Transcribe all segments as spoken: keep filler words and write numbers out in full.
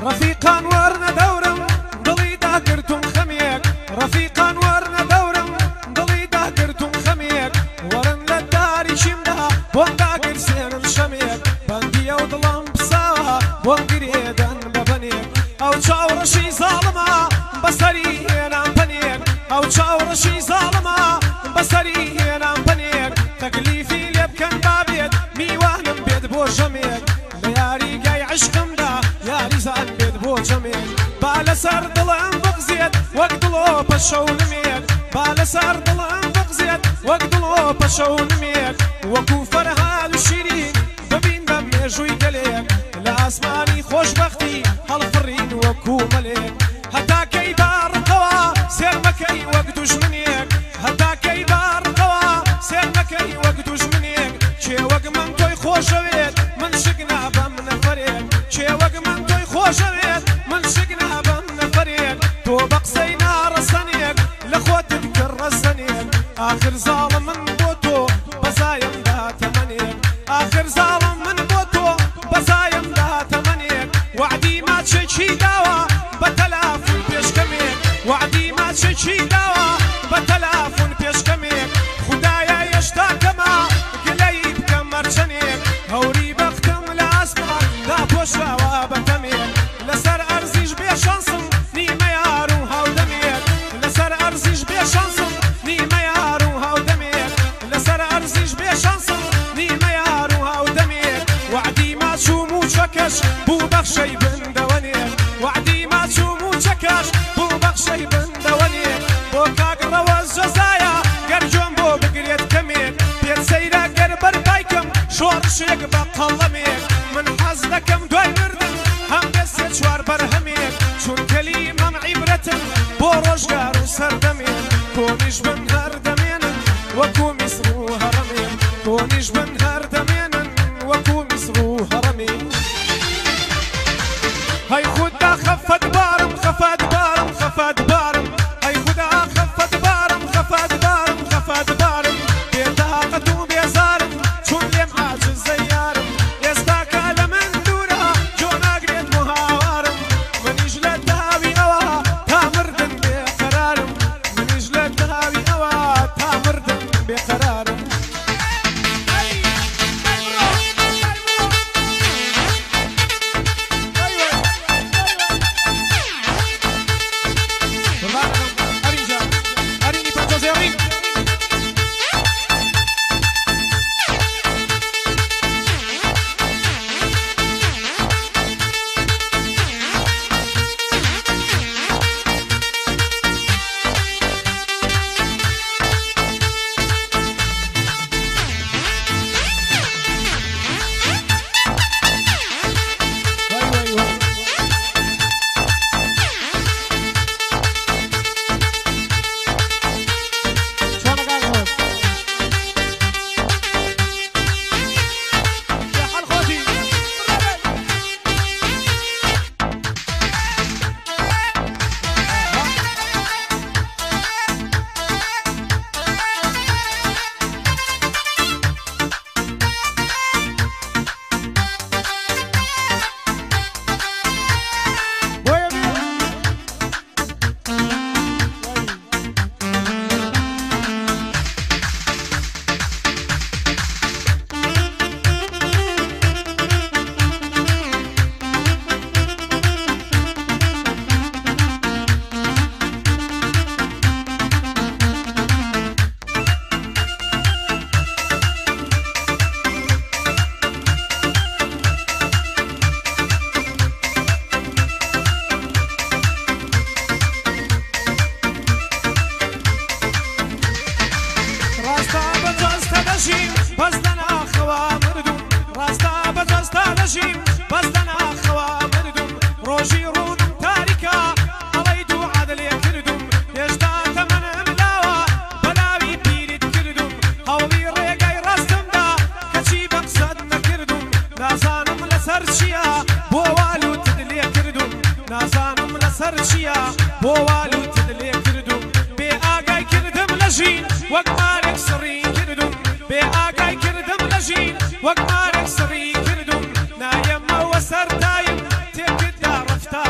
رفيقان ورنا دورم دڵی داگرتم خەمیەک رفيقان ورنا دورم دڵی داگرتم خەمیەک وەرن لە داریشیمدا بۆم داگرسێنن شەمێک بەندیە و دڵم پساوە بۆم گرێدەن بە بەنێک ئەو چاوڕەشی زاڵمە بەسەری هێنام پەنێک ئەو چاوڕەشی زاڵمە بەسەری هێنام پەنێک تەکلیفی لێ بکەن بابێت میوانم بێت بۆ ژەمێک لە یاریگای عشقمدا یاریزان بێت بۆ جەمێک با لەسەر دڵم بغزێت وەک دڵۆپە شەونمێک با لەسەر دڵم بغزێت وەک دڵۆپە شەونمێک وەکو فەرهاد و شیرین ببین بە مێژووی گەلێک لە ئاسمانی خۆشبەختی هەڵفڕین وەکو مەلێک هەتا کەی باڕقەوە سێرمەکەی وەک دوژمنێک هەتا کەی باڕقەوە سێرمەکەی وەک دوژمنێک کێ وەک من تۆی خۆشەوێت من شک نابەم نەفەرێک کێ وەک من تۆی خۆشەوێت من شک نابەم نەفەرێک تۆ بە قسەی ناڕەسەنێک لە خۆتت کرد ڕەسەنێک ئاخر زاڵم من بۆ تۆ بەزایم داتەمەنێک ئاخر زاڵم من بۆ تۆ بەزایم داتەمەنێک وعدی ماچێکی داوە بە تەلافون پێشکەمێک وعدی ماچێکی داوە بە تەلافون پێشکەمێک خودایە هێشتا کەمە گلەی بکەم مەرچەنێک هەوری بەختم لە ئاسمان داپۆشراوە بە تەمێک لەسەر ئەرزیش بێ شانسم نیمە یار و هاودەمێک لەسەر ئەرزیش بێ شانسم نیمە یار و هاودەمێک لەسەر ئەرزیش بێ شانسم نیمە یار و هاودەمێک وعدی ماچوم و چەکەش بوو بەخشەی بندەوەنێک وعدی ماچوم و چەکەش بوو بەخشەی بندەوەنێک بۆ کاگڕەوە جەزایە گەرجۆم بۆ بگرێت کەمێک پێت سەیرە گەر بەرپایکەم شۆڕشێک بە قەڵەمێک من حەز دەکەم دوای مردن هەم دەسێ چوار بەرهەمێک چون کەلیمەم عیبرەتن بۆ ڕۆژگار و سەردەمێک تۆنیش بن هەردەمێنن وەکو میسر و هەڕەمێک تۆنیش بن هەردەمێنن وەکو میسر و هەڕەمێک هەی خوددا خەفەت بارم خەفەت بارم خەفەت بارم هەی خوددا خەفەت بارم خەفەت بارم خەفەت بارم بێتاقەت و بێزارم چون لێم عاجزە یارم ئێستا کا لە من دوورە جۆ ناگرێت بۆ هاوارم منیش لە داوی ئەوە تا مردن بێقەرارم منیش لە داوی ئەوە تا مردن بێقەرارم وەک مارێک سڕی کردم نایەمەوە سەردایم تێکردا ڕەفتار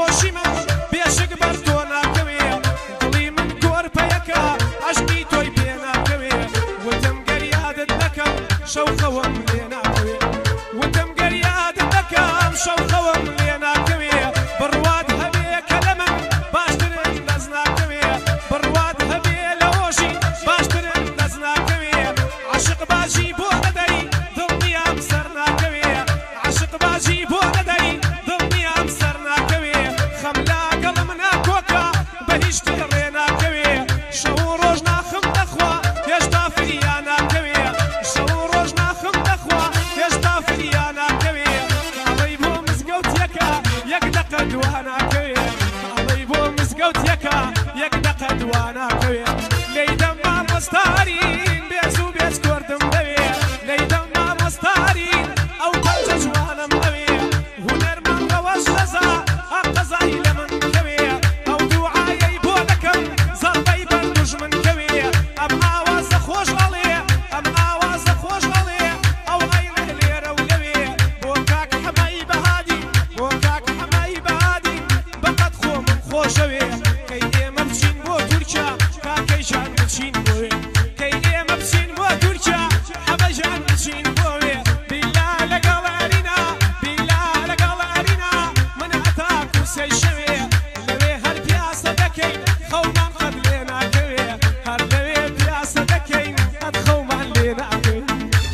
خۆشی من بێشک بەر تۆ ناکەوێ دڵی من گۆرپەیەکە عەشقی تۆی پێ ناکەوێ وتم گەریادت دەکەم شەو خەوم لێ ناکەوێ وتم گەریادت دەکەم شەو خەوم لێ ناکەوێ بڕوات هەبێ کە لە من باشترن دەست ناکەوێ بڕوات هەبێ لە هۆشی باشترن دەست ناکەوێ عاشق باشی بۆ نەدەی دڵنیام سەر ناکەوێ عاشق باشی بۆ نەدەی دڵنیام سەر ناکەوێ خەم لاگەڵم ناکۆکە بە هیچ شتێ ڕێ ناکەوێ شەو و ڕۆژ ناخم دەخوا هێشتا فریان ناکەوێ شەو و ڕۆژ ناخم دەخوا هێشتا فریان ناکەوێ ئەڵەی بۆ مزگەوتیەکە یەک دەقە دوا ناکەوێ ئەڵەی بۆ مزگەوتیەکە یەک دەقە دوا ناکەوێ لەیدەم مامۆستارین بێز و بێز کوردم دەوێ لەیدەم مامۆستارین ئەو تەنجە جوانم دەوێ هونەرمان ڕەوەش لەزا ئا قەزای لە من کەوێ ئەو دوعایەی بۆ دەکەم زەڵبەی بەر دوژمن کەوێ ئەم ئاوازە خۆش ئەڵێ ئەم ئاوازە خۆش ئەڵێ ئەو ئەیڵێ لێرە و لەوێ بۆ کاک حەمای بەهادی بۆ کاک حەمای بەهادی بەقەد خۆمم خۆشەوێ کەی ئێمە بچین بۆ تورکیا کاکەی ژان بچین بۆوێ کەی ئێمە بچین بۆ تورکیا حەمە ژان بچین بۆوێ بیلا لەگەڵ ئەرینا بیلا لەگەڵ ئەرینا من هەتاک و سەی شەوێ لەوێ هەر پیاسە دەکەین خەومان قەت لێ ناکەوێ هەر لەوێ پیاسە دەکەین قەت خەومان لێ ناکەوێ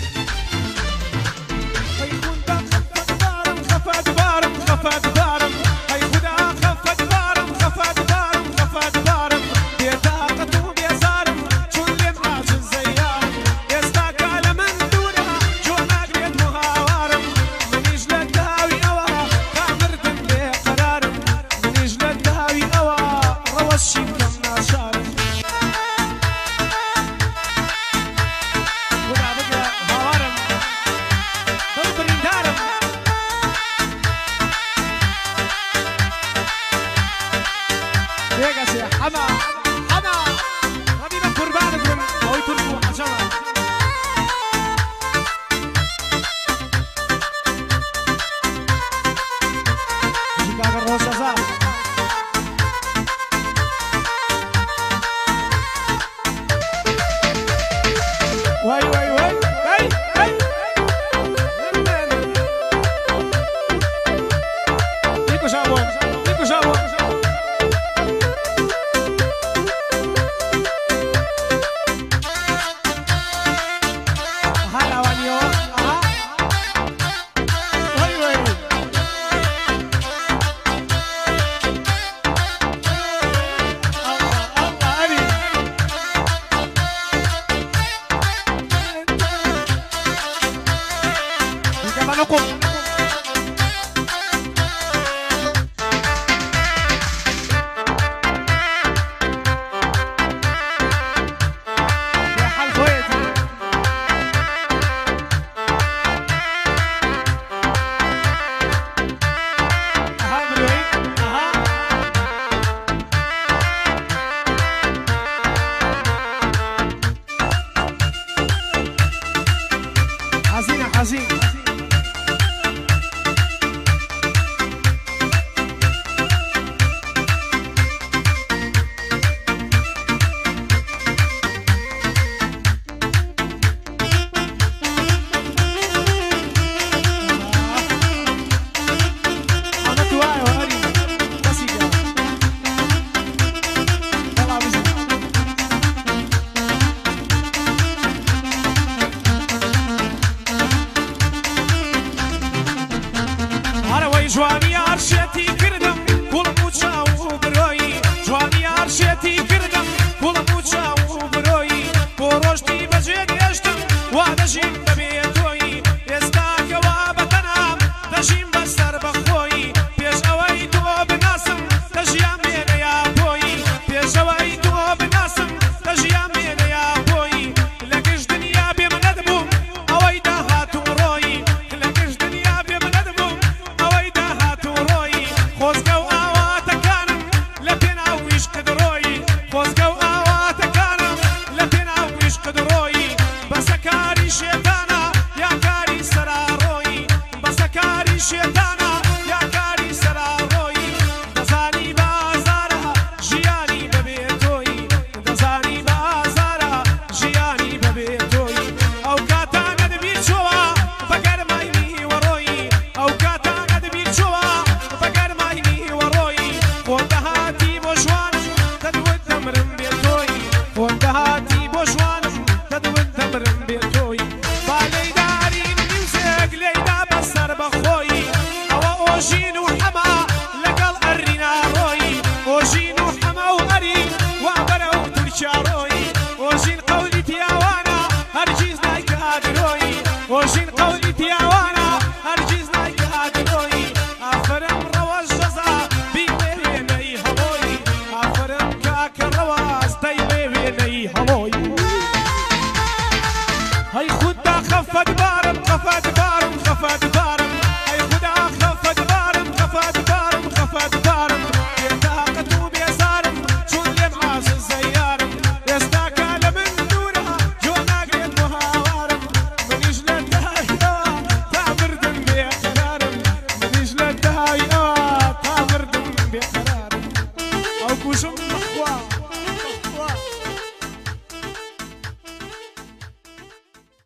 هەی خوندا خەفەت بارم خەفەت بارم خەفەت بارم هەی خوددا خەفەت بارم خەفەت بارم خەفەت بارم بێتاقەت و بێزارم چون لێم عاجز زەیارم ئێستا کا لە من دوورە جۆ ناگرێت و هاوارم منیش لە داوی ئەوە کامردم بێ قەرارم منیش لە داوی ئەوە ڕەوەشیم کەم ناشارم خوددا بگرە هاوارم دڵ بریندارم بێگەسێ حەما حەما ڕەبیبە قوربانت بم ئەوەی تورک و عەجەمە کاکە ڕۆژەزا وای وای وای وای وای میکشم میکشم حزين حزين جوانی عرشێتی کردم گوڵم و چاو و برۆیی جوانی عرشێتی کردم گوڵم و چاو و برۆیی بۆ ڕۆژتی بەجێ گەشتم وا دەژیم بەبێ تۆیی ئێستا کەوا بەتەنام دەژیم بەسەر بەخۆیی پێش ئەوەی تۆ بناسم دەژیان مێنەیا بۆیی پێش ئەوەی تۆ بناسم دەژیان مێنەیا بۆیی لە گشت دنیا بێ منە دەبووم ئەوەی داهاتوو ڕۆیی لە گشت دنیا بێ منە دەبووم ئەوەی داهاتوو ڕۆیی خۆزگە و ئاواتەکانم لە پێناو عیشقت ڕۆیی خۆزگە و ئاواتەکانم لە پێناو عیشقت ڕۆیی بەسە کاری شێتانە یا کاری سەراڕۆیی بەسە کاری شێتانە یا کاری سەراڕۆیی خفا دبارم خفا دبارم أي خدا خفا دبارم خفا دبارم خفا دبارم بطاقة وبيسارم شون اللي معاص الزيارم يستاك على من دورها جونا قيد مهاوارم منيش للدهيات تعمر دم بقرارم منيش للدهيات تعمر دم بقرارم أو كوشم